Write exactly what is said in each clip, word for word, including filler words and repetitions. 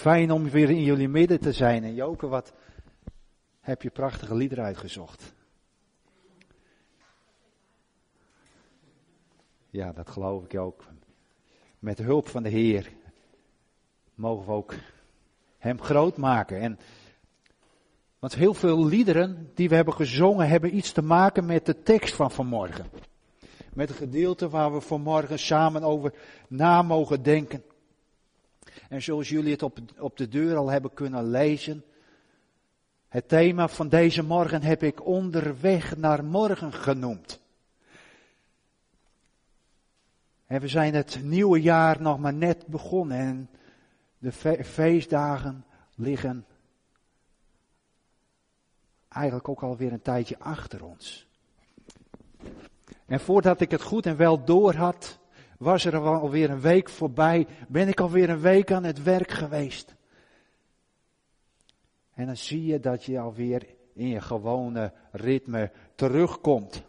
Fijn om weer in jullie midden te zijn. En Joke, wat heb je prachtige liederen uitgezocht. Ja, dat geloof ik ook. Met de hulp van de Heer mogen we ook Hem groot maken. En, want heel veel liederen die we hebben gezongen hebben iets te maken met de tekst van vanmorgen. Met het gedeelte waar we vanmorgen samen over na mogen denken. En zoals jullie het op, op de deur al hebben kunnen lezen. Het thema van deze morgen heb ik onderweg naar morgen genoemd. En we zijn het nieuwe jaar nog maar net begonnen. En de fe- feestdagen liggen eigenlijk ook alweer een tijdje achter ons. En voordat ik het goed en wel door had, was er alweer een week voorbij, ben ik alweer een week aan het werk geweest. En dan zie je dat je alweer in je gewone ritme terugkomt.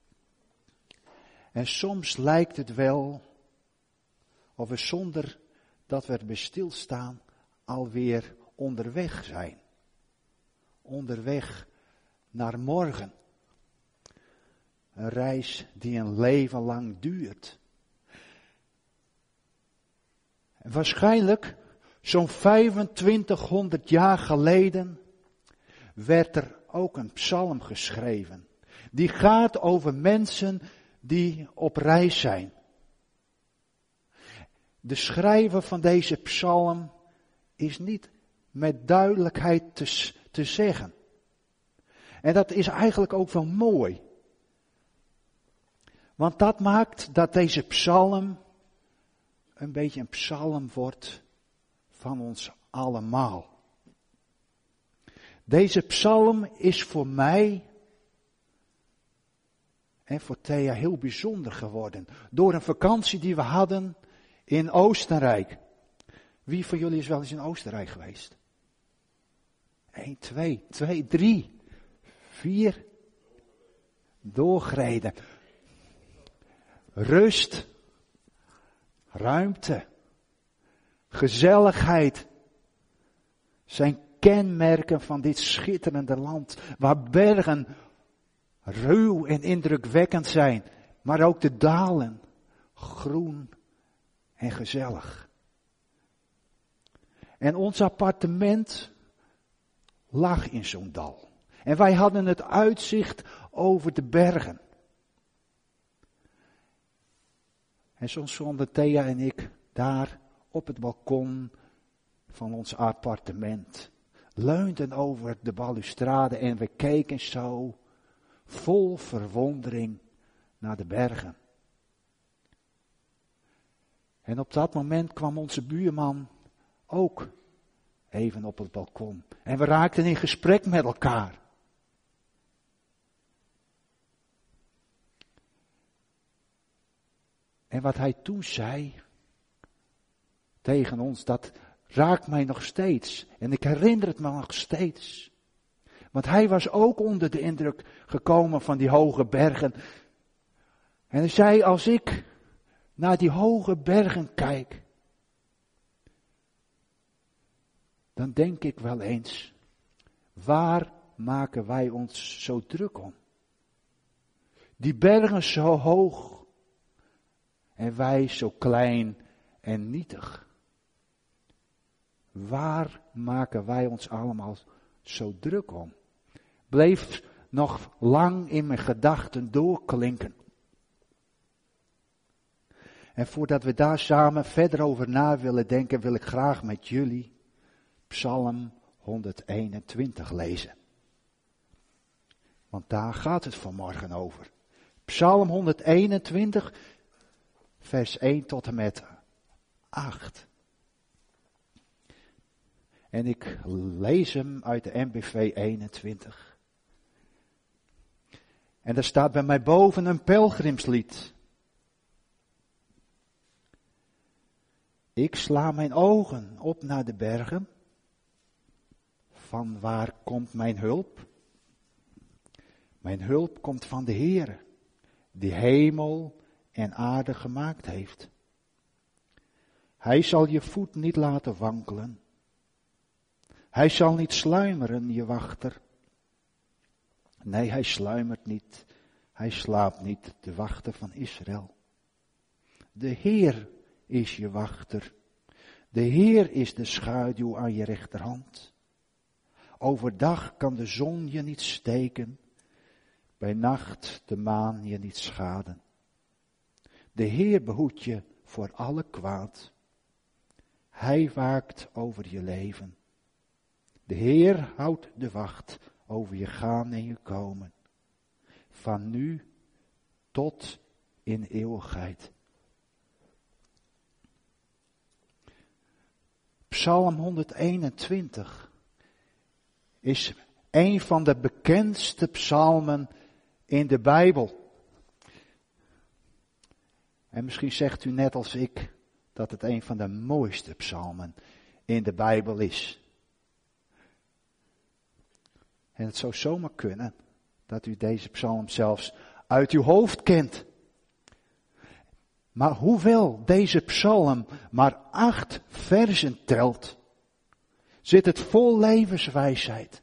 En soms lijkt het wel of we zonder dat we erbij stilstaan alweer onderweg zijn. Onderweg naar morgen. Een reis die een leven lang duurt. En waarschijnlijk, zo'n vijfentwintighonderd jaar geleden, werd er ook een psalm geschreven. Die gaat over mensen die op reis zijn. De schrijver van deze psalm is niet met duidelijkheid te, te zeggen. En dat is eigenlijk ook wel mooi. Want dat maakt dat deze psalm een beetje een psalm wordt van ons allemaal. Deze psalm is voor mij en voor Thea heel bijzonder geworden. Door een vakantie die we hadden in Oostenrijk. Wie van jullie is wel eens in Oostenrijk geweest? Eén, twee, twee, drie, vier. Doorgereden. Rust. Ruimte. Gezelligheid. Zijn kenmerken van dit schitterende land. Waar bergen ruw en indrukwekkend zijn. Maar ook de dalen groen en gezellig. En ons appartement lag in zo'n dal. En wij hadden het uitzicht over de bergen. En soms stonden Thea en ik daar op het balkon van ons appartement. Leunden over de balustrade en we keken zo vol verwondering naar de bergen. En op dat moment kwam onze buurman ook even op het balkon. En we raakten in gesprek met elkaar. En wat hij toen zei tegen ons, dat raakt mij nog steeds. En ik herinner het me nog steeds. Want hij was ook onder de indruk gekomen van die hoge bergen. En hij zei, als ik naar die hoge bergen kijk, dan denk ik wel eens, waar maken wij ons zo druk om? Die bergen zo hoog en wij zo klein en nietig. Waar maken wij ons allemaal zo druk om? Bleef nog lang in mijn gedachten doorklinken. En voordat we daar samen verder over na willen denken, wil ik graag met jullie Psalm honderdeenentwintig lezen. Want daar gaat het vanmorgen over. Psalm honderdeenentwintig, vers één tot en met acht. En ik lees hem uit de N B V eenentwintig. En er staat bij mij boven een pelgrimslied. Ik sla mijn ogen op naar de bergen. Van waar komt mijn hulp? Mijn hulp komt van de Heere, die hemel en aarde gemaakt heeft. Hij zal je voet niet laten wankelen. Hij zal niet sluimeren, je wachter. Nee, hij sluimert niet. Hij slaapt niet, de wachter van Israël. De Heer is je wachter. De Heer is de schaduw aan je rechterhand. Overdag kan de zon je niet steken. Bij nacht de maan je niet schaden. De Heer behoedt je voor alle kwaad. Hij waakt over je leven. De Heer houdt de wacht over je gaan en je komen. Van nu tot in eeuwigheid. Psalm honderdeenentwintig is een van de bekendste psalmen in de Bijbel. En misschien zegt u net als ik dat het een van de mooiste psalmen in de Bijbel is. En het zou zomaar kunnen dat u deze psalm zelfs uit uw hoofd kent. Maar hoewel deze psalm maar acht versen telt, zit het vol levenswijsheid.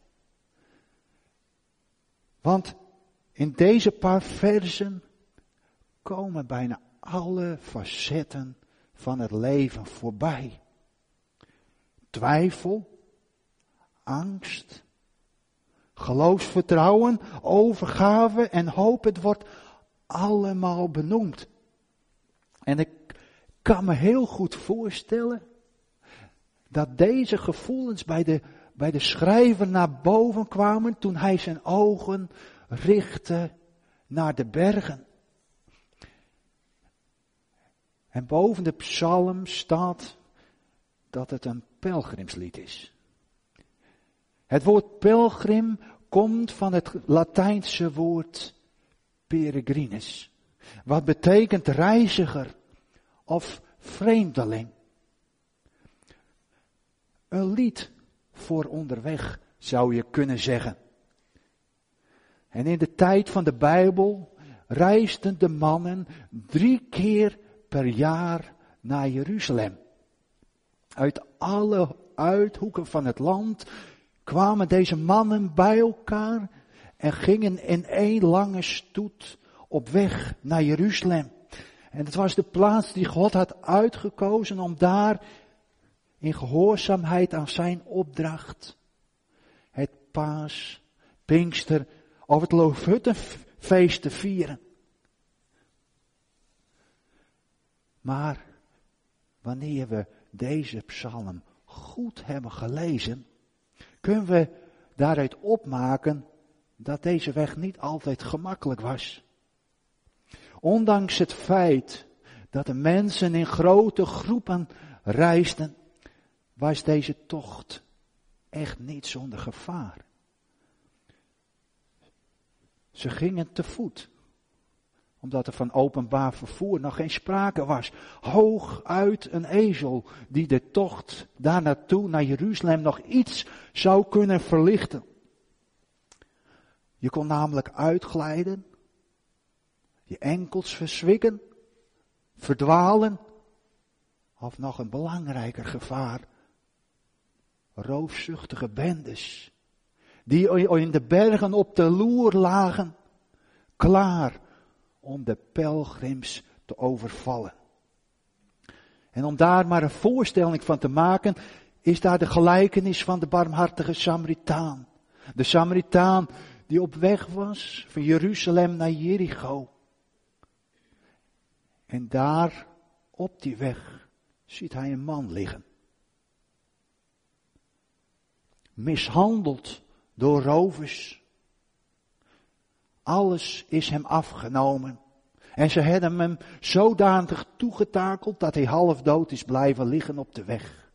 Want in deze paar versen komen bijna alle facetten van het leven voorbij. Twijfel, angst, geloofsvertrouwen, overgave en hoop, het wordt allemaal benoemd. En ik kan me heel goed voorstellen dat deze gevoelens bij de, bij de schrijver naar boven kwamen toen hij zijn ogen richtte naar de bergen. En boven de psalm staat dat het een pelgrimslied is. Het woord pelgrim komt van het Latijnse woord peregrinus, wat betekent reiziger of vreemdeling. Een lied voor onderweg zou je kunnen zeggen. En in de tijd van de Bijbel reisden de mannen drie keer per jaar naar Jeruzalem. Uit alle uithoeken van het land kwamen deze mannen bij elkaar en gingen in één lange stoet op weg naar Jeruzalem. En het was de plaats die God had uitgekozen om daar in gehoorzaamheid aan zijn opdracht het Paas, Pinkster of het Loofhuttenfeest te vieren. Maar wanneer we deze psalm goed hebben gelezen, kunnen we daaruit opmaken dat deze weg niet altijd gemakkelijk was. Ondanks het feit dat de mensen in grote groepen reisden, was deze tocht echt niet zonder gevaar. Ze gingen te voet, omdat er van openbaar vervoer nog geen sprake was. Hooguit een ezel die de tocht daar naartoe naar Jeruzalem nog iets zou kunnen verlichten. Je kon namelijk uitglijden, je enkels verzwikken, verdwalen, of nog een belangrijker gevaar, roofzuchtige bendes, die in de bergen op de loer lagen, klaar om de pelgrims te overvallen. En om daar maar een voorstelling van te maken, is daar de gelijkenis van de barmhartige Samaritaan. De Samaritaan die op weg was van Jeruzalem naar Jericho. En daar op die weg ziet hij een man liggen. Mishandeld door rovers. Alles is hem afgenomen. En ze hebben hem zodanig toegetakeld dat hij half dood is blijven liggen op de weg.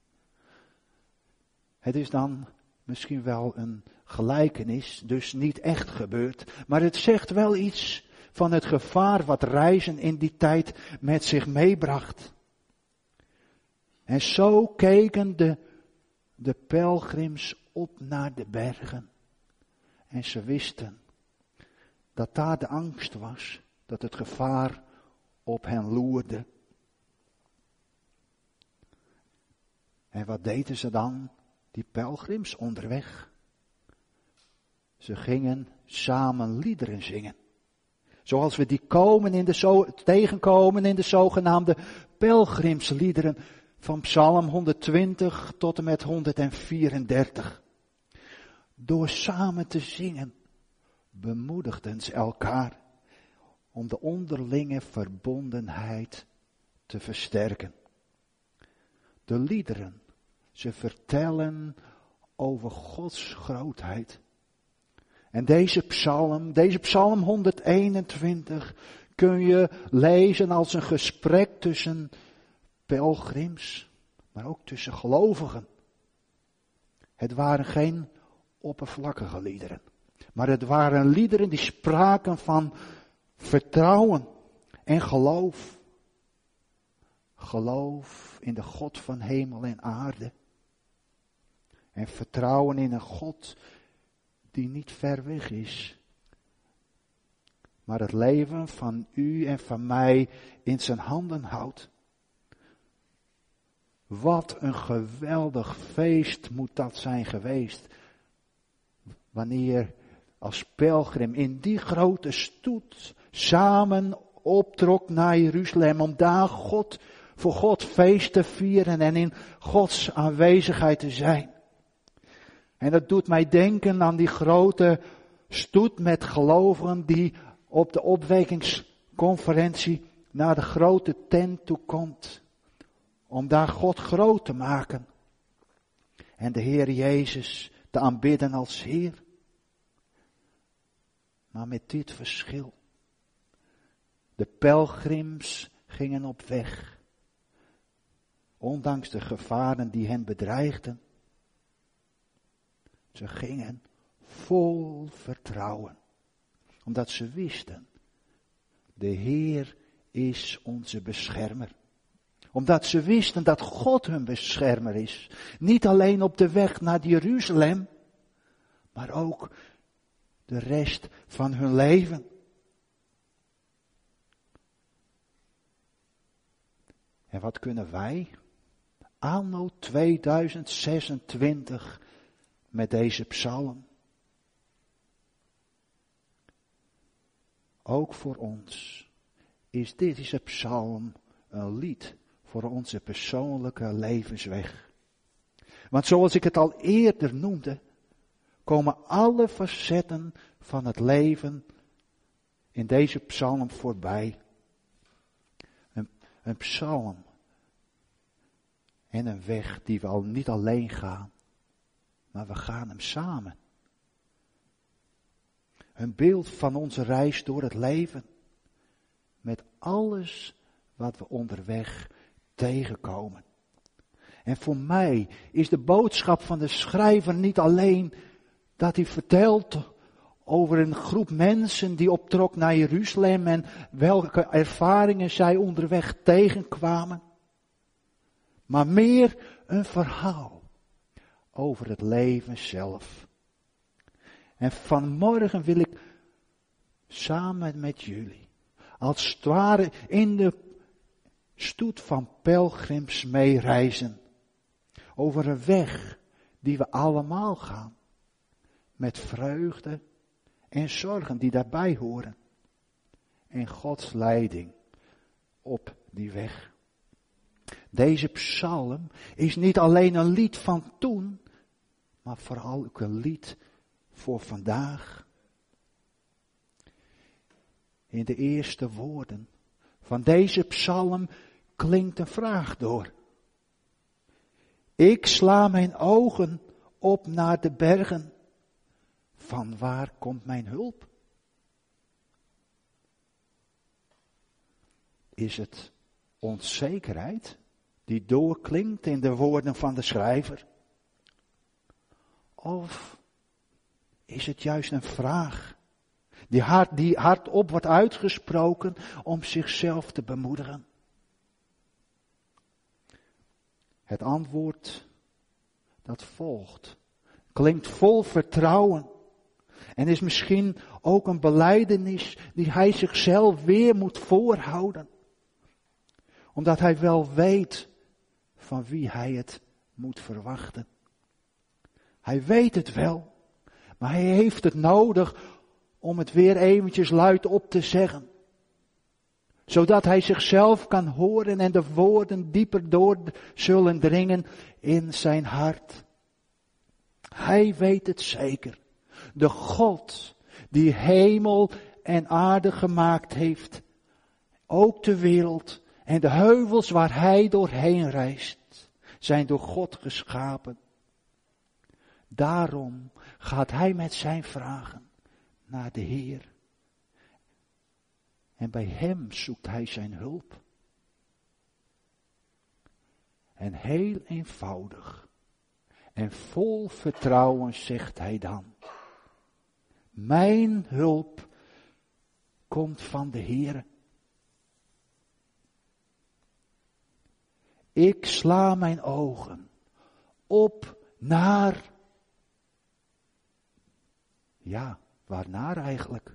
Het is dan misschien wel een gelijkenis, dus niet echt gebeurd. Maar het zegt wel iets van het gevaar wat reizen in die tijd met zich meebracht. En zo keken de, de pelgrims op naar de bergen. En ze wisten dat daar de angst was, dat het gevaar op hen loerde. En wat deden ze dan die pelgrims onderweg. Ze gingen samen liederen zingen. Zoals we die komen in de zo, tegenkomen in de zogenaamde pelgrimsliederen van Psalm honderdtwintig tot en met honderdvierendertig. Door samen te zingen bemoedigden ze elkaar om de onderlinge verbondenheid te versterken. De liederen, ze vertellen over Gods grootheid. En deze psalm, deze psalm honderdeenentwintig, kun je lezen als een gesprek tussen pelgrims, maar ook tussen gelovigen. Het waren geen oppervlakkige liederen, maar het waren liederen die spraken van vertrouwen en geloof. Geloof in de God van hemel en aarde. En vertrouwen in een God die niet ver weg is, maar het leven van u en van mij in zijn handen houdt. Wat een geweldig feest moet dat zijn geweest, wanneer als pelgrim in die grote stoet samen optrok naar Jeruzalem om daar God, voor God feest te vieren en in Gods aanwezigheid te zijn. En dat doet mij denken aan die grote stoet met gelovigen die op de opwekkingsconferentie naar de grote tent toe komt. Om daar God groot te maken. En de Heer Jezus te aanbidden als Heer. Maar met dit verschil. De pelgrims gingen op weg. Ondanks de gevaren die hen bedreigden. Ze gingen vol vertrouwen. Omdat ze wisten, de Heer is onze beschermer. Omdat ze wisten dat God hun beschermer is. Niet alleen op de weg naar Jeruzalem, maar ook de rest van hun leven. En wat kunnen wij anno tweeduizend zesentwintig met deze psalm? Ook voor ons is deze psalm een lied voor onze persoonlijke levensweg. Want zoals ik het al eerder noemde, komen alle facetten van het leven in deze psalm voorbij. Een, een psalm en een weg die we al niet alleen gaan, maar we gaan hem samen. Een beeld van onze reis door het leven. Met alles wat we onderweg tegenkomen. En voor mij is de boodschap van de schrijver niet alleen dat hij vertelt over een groep mensen die optrok naar Jeruzalem en welke ervaringen zij onderweg tegenkwamen. Maar meer een verhaal over het leven zelf. En vanmorgen wil ik samen met jullie, als het ware in de stoet van pelgrims meereizen. Over een weg die we allemaal gaan. Met vreugde en zorgen die daarbij horen. En Gods leiding op die weg. Deze psalm is niet alleen een lied van toen, maar vooral ook een lied voor vandaag. In de eerste woorden van deze psalm klinkt een vraag door. Ik sla mijn ogen op naar de bergen. Van waar komt mijn hulp? Is het onzekerheid die doorklinkt in de woorden van de schrijver? Of is het juist een vraag die, hard, die hardop wordt uitgesproken om zichzelf te bemoedigen? Het antwoord dat volgt klinkt vol vertrouwen en is misschien ook een belijdenis die hij zichzelf weer moet voorhouden. Omdat hij wel weet van wie hij het moet verwachten. Hij weet het wel. Maar hij heeft het nodig om het weer eventjes luid op te zeggen. Zodat hij zichzelf kan horen en de woorden dieper door zullen dringen in zijn hart. Hij weet het zeker. De God die hemel en aarde gemaakt heeft. Ook de wereld en de heuvels waar hij doorheen reist. Zijn door God geschapen. Daarom gaat hij met zijn vragen naar de Heer. En bij hem zoekt hij zijn hulp. En heel eenvoudig en vol vertrouwen zegt hij dan. Mijn hulp komt van de Heer. Ik sla mijn ogen op naar. Ja, waarnaar eigenlijk?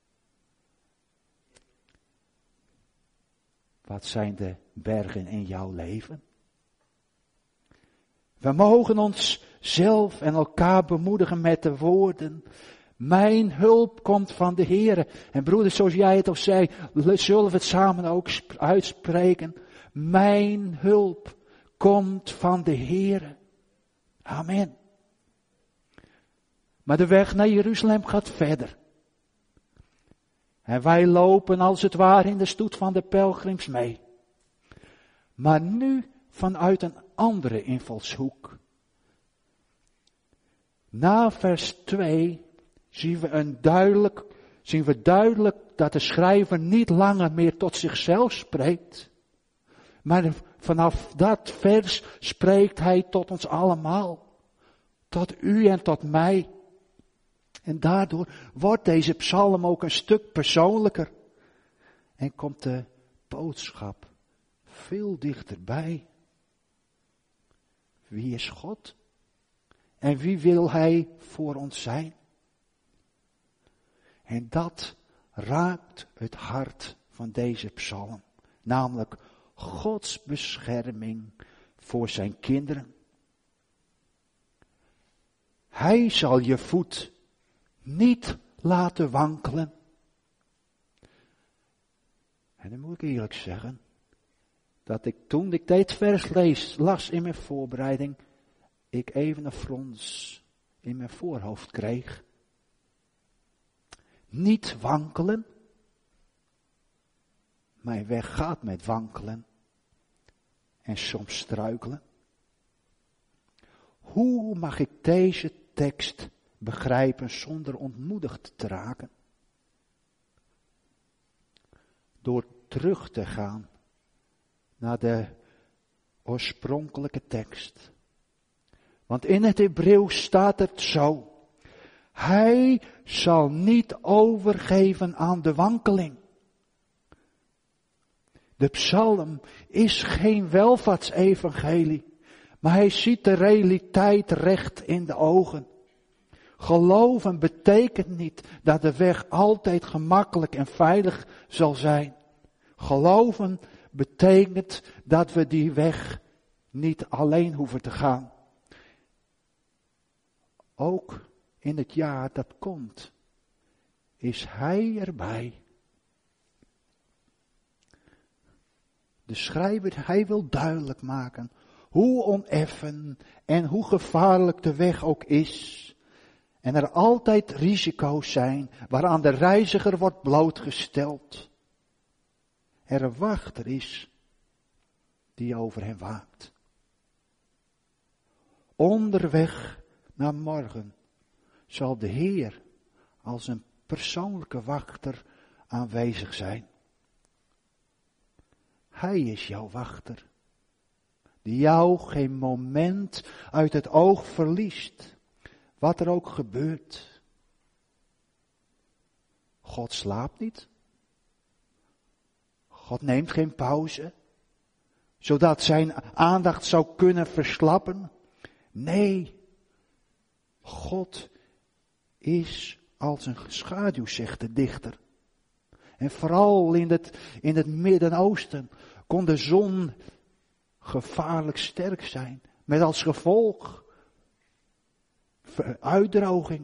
Wat zijn de bergen in jouw leven? We mogen ons zelf en elkaar bemoedigen met de woorden. Mijn hulp komt van de Heere. En broeders, zoals jij het al zei, zullen we het samen ook uitspreken. Mijn hulp komt van de Heere. Amen. Maar de weg naar Jeruzalem gaat verder. En wij lopen als het ware in de stoet van de pelgrims mee. Maar nu vanuit een andere invalshoek. Na vers twee zien we, een duidelijk, zien we duidelijk dat de schrijver niet langer meer tot zichzelf spreekt. Maar vanaf dat vers spreekt hij tot ons allemaal. Tot u en tot mij. En daardoor wordt deze psalm ook een stuk persoonlijker. En komt de boodschap veel dichterbij. Wie is God? En wie wil Hij voor ons zijn? En dat raakt het hart van deze psalm. Namelijk Gods bescherming voor zijn kinderen. Hij zal je voet niet laten wankelen. En dan moet ik eerlijk zeggen, dat ik toen ik dit vers lees, las in mijn voorbereiding, ik even een frons in mijn voorhoofd kreeg. Niet wankelen. Mijn weg gaat met wankelen. En soms struikelen. Hoe mag ik deze tekst begrijpen zonder ontmoedigd te raken? Door terug te gaan naar de oorspronkelijke tekst. Want in het Hebreeuws staat het zo. Hij zal niet overgeven aan de wankeling. De psalm is geen welvaartsevangelie, maar hij ziet de realiteit recht in de ogen. Geloven betekent niet dat de weg altijd gemakkelijk en veilig zal zijn. Geloven betekent dat we die weg niet alleen hoeven te gaan. Ook in het jaar dat komt, is Hij erbij. De schrijver, hij wil duidelijk maken hoe oneffen en hoe gevaarlijk de weg ook is. En er altijd risico's zijn waaraan de reiziger wordt blootgesteld. Er een wachter is die over hem waakt. Onderweg naar morgen zal de Heer als een persoonlijke wachter aanwezig zijn. Hij is jouw wachter, die jou geen moment uit het oog verliest, wat er ook gebeurt. God slaapt niet. God neemt geen pauze, zodat zijn aandacht zou kunnen verslappen. Nee, God is als een schaduw, zegt de dichter. En vooral in het, in het Midden-Oosten kon de zon gevaarlijk sterk zijn. Met als gevolg uitdroging.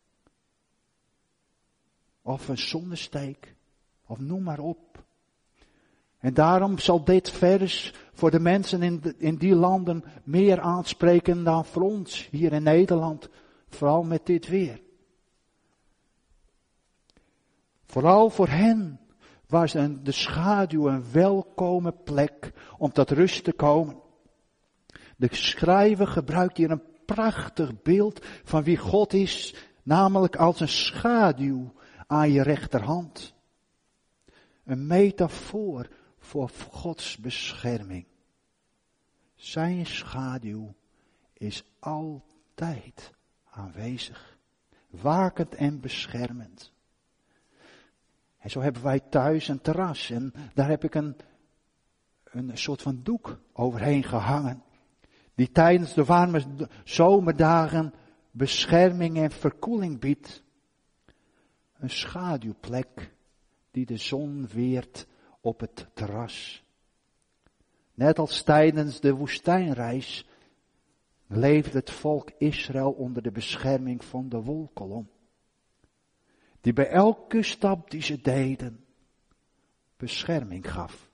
Of een zonnesteek. Of noem maar op. En daarom zal dit vers voor de mensen in, de, in die landen meer aanspreken dan voor ons hier in Nederland. Vooral met dit weer. Vooral voor hen was de schaduw een welkome plek om tot rust te komen. De schrijver gebruikt hier een prachtig beeld van wie God is, namelijk als een schaduw aan je rechterhand. Een metafoor voor Gods bescherming. Zijn schaduw is altijd aanwezig, wakend en beschermend. En zo hebben wij thuis een terras en daar heb ik een, een soort van doek overheen gehangen. Die tijdens de warme zomerdagen bescherming en verkoeling biedt. Een schaduwplek die de zon weert op het terras. Net als tijdens de woestijnreis leefde het volk Israël onder de bescherming van de wolkolom. Die bij elke stap die ze deden bescherming gaf.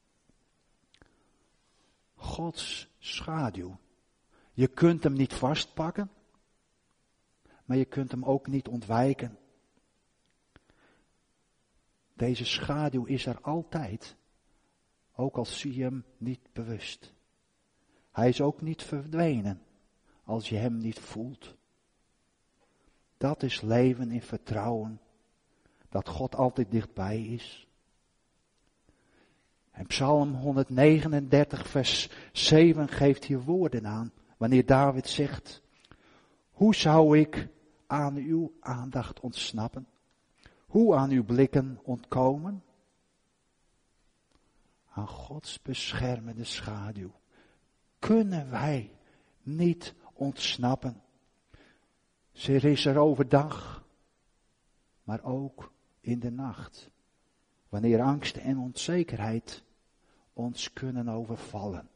Gods schaduw. Je kunt hem niet vastpakken, maar je kunt hem ook niet ontwijken. Deze schaduw is er altijd, ook al zie je hem niet bewust. Hij is ook niet verdwenen als je hem niet voelt. Dat is leven in vertrouwen, dat God altijd dichtbij is. En Psalm honderdnegenendertig vers zeven geeft hier woorden aan, wanneer David zegt, hoe zou ik aan uw aandacht ontsnappen? Hoe aan uw blikken ontkomen? Aan Gods beschermende schaduw kunnen wij niet ontsnappen. Ze is er overdag, maar ook in de nacht. Wanneer angst en onzekerheid ons kunnen overvallen.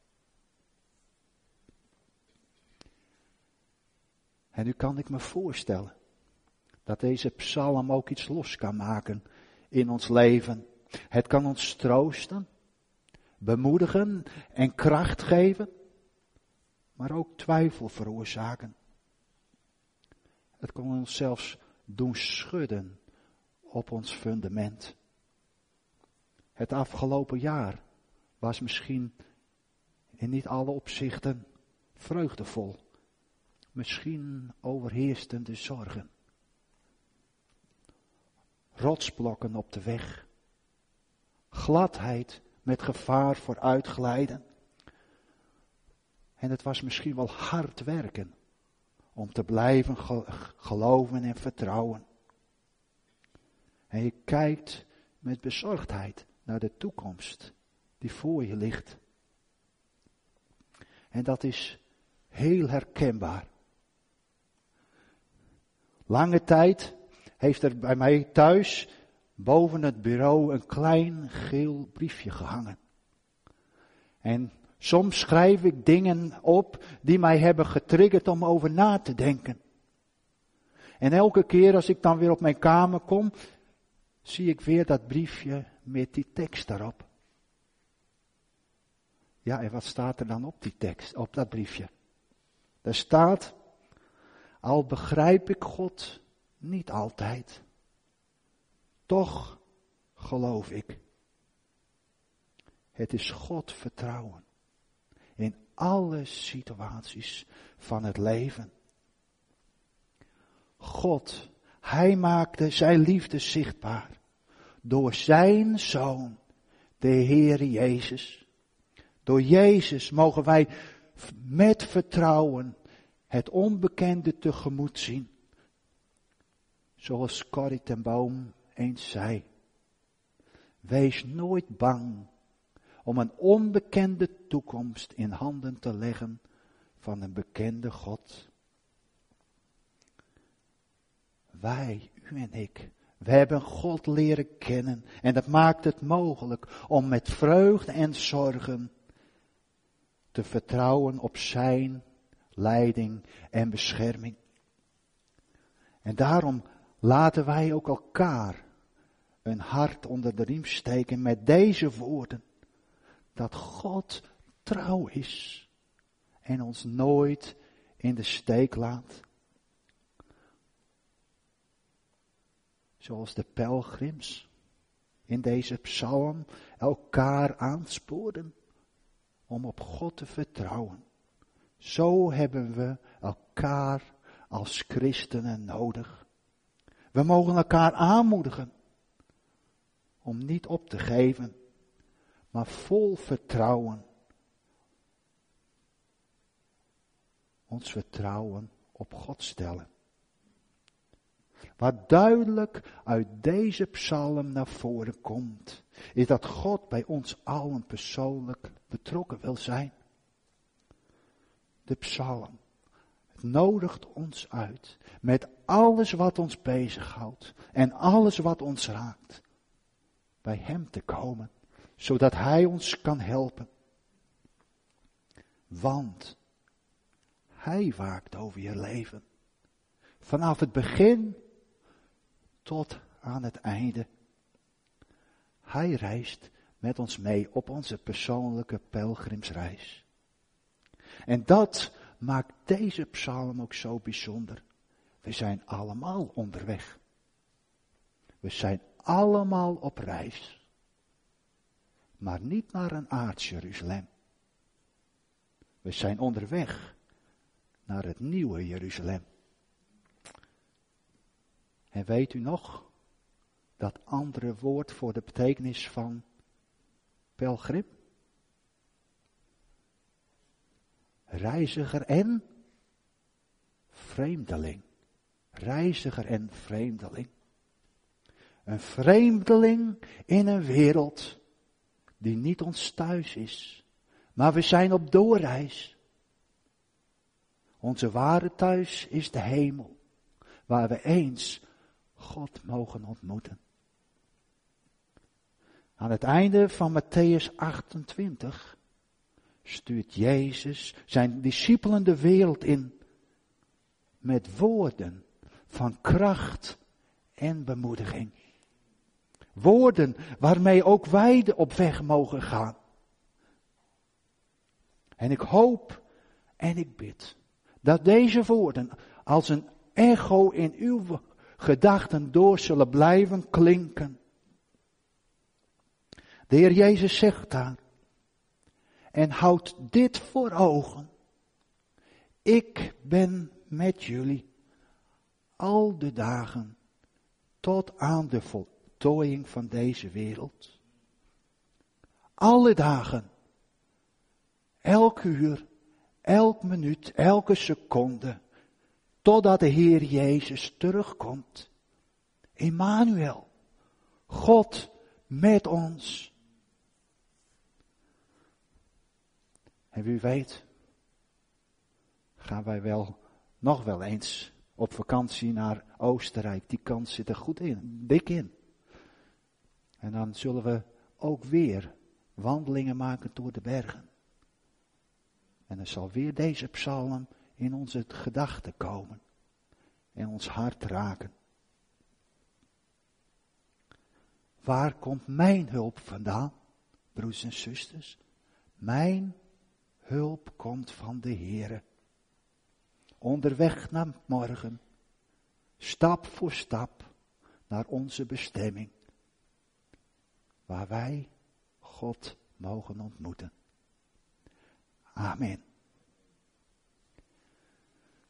En nu kan ik me voorstellen dat deze psalm ook iets los kan maken in ons leven. Het kan ons troosten, bemoedigen en kracht geven, maar ook twijfel veroorzaken. Het kan ons zelfs doen schudden op ons fundament. Het afgelopen jaar was misschien in niet alle opzichten vreugdevol. Misschien overheersten de zorgen. Rotsblokken op de weg. Gladheid met gevaar voor uitglijden. En het was misschien wel hard werken om te blijven geloven en vertrouwen. En je kijkt met bezorgdheid naar de toekomst die voor je ligt. En dat is heel herkenbaar. Lange tijd heeft er bij mij thuis boven het bureau een klein geel briefje gehangen. En soms schrijf ik dingen op die mij hebben getriggerd om over na te denken. En elke keer als ik dan weer op mijn kamer kom, zie ik weer dat briefje met die tekst daarop. Ja, en wat staat er dan op die tekst, op dat briefje? Daar staat, al begrijp ik God niet altijd, toch geloof ik. Het is God vertrouwen in alle situaties van het leven. God, Hij maakte zijn liefde zichtbaar door zijn Zoon, de Heere Jezus. Door Jezus mogen wij met vertrouwen het onbekende tegemoet zien. Zoals Corrie ten Boom eens zei. Wees nooit bang om een onbekende toekomst in handen te leggen van een bekende God. Wij, u en ik, we hebben God leren kennen en dat maakt het mogelijk om met vreugde en zorgen te vertrouwen op zijn leiding en bescherming. En daarom laten wij ook elkaar een hart onder de riem steken met deze woorden. Dat God trouw is en ons nooit in de steek laat. Zoals de pelgrims in deze psalm elkaar aanspoorden om op God te vertrouwen. Zo hebben we elkaar als christenen nodig. We mogen elkaar aanmoedigen om niet op te geven, maar vol vertrouwen. Ons vertrouwen op God stellen. Wat duidelijk uit deze psalm naar voren komt, is dat God bij ons allen persoonlijk betrokken wil zijn. De psalm, het nodigt ons uit met alles wat ons bezighoudt en alles wat ons raakt, bij Hem te komen, zodat Hij ons kan helpen. Want Hij waakt over je leven, vanaf het begin tot aan het einde. Hij reist met ons mee op onze persoonlijke pelgrimsreis. En dat maakt deze psalm ook zo bijzonder. We zijn allemaal onderweg. We zijn allemaal op reis. Maar niet naar een aards Jeruzalem. We zijn onderweg naar het nieuwe Jeruzalem. En weet u nog, dat andere woord voor de betekenis van pelgrim? Reiziger en vreemdeling. Reiziger en vreemdeling. Een vreemdeling in een wereld die niet ons thuis is. Maar we zijn op doorreis. Onze ware thuis is de hemel, waar we eens God mogen ontmoeten. Aan het einde van Mattheüs achtentwintig stuurt Jezus zijn discipelen de wereld in met woorden van kracht en bemoediging. Woorden waarmee ook wij op weg mogen gaan. En ik hoop en ik bid dat deze woorden als een echo in uw gedachten door zullen blijven klinken. De Heer Jezus zegt daar, en houd dit voor ogen. Ik ben met jullie al de dagen tot aan de voltooiing van deze wereld. Alle dagen, elk uur, elk minuut, elke seconde, totdat de Heer Jezus terugkomt. Emmanuel, God met ons. En wie weet, gaan wij wel nog wel eens op vakantie naar Oostenrijk. Die kans zit er goed in, dik in. En dan zullen we ook weer wandelingen maken door de bergen. En dan zal weer deze psalm in onze gedachten komen. En ons hart raken. Waar komt mijn hulp vandaan, broers en zusters? Mijn hulp komt van de Heere. Onderweg naar morgen, stap voor stap naar onze bestemming. Waar wij God mogen ontmoeten. Amen.